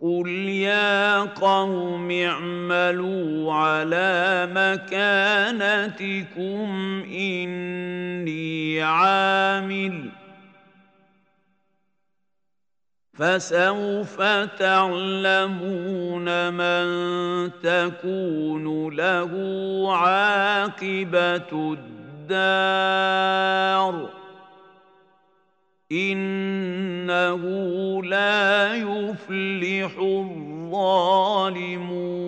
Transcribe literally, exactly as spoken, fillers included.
قل يا قوم اعملوا على مكانتكم إني عامل فسوف تعلمون من تكون له عاقبة الدار إنه لا يفلح الظالمون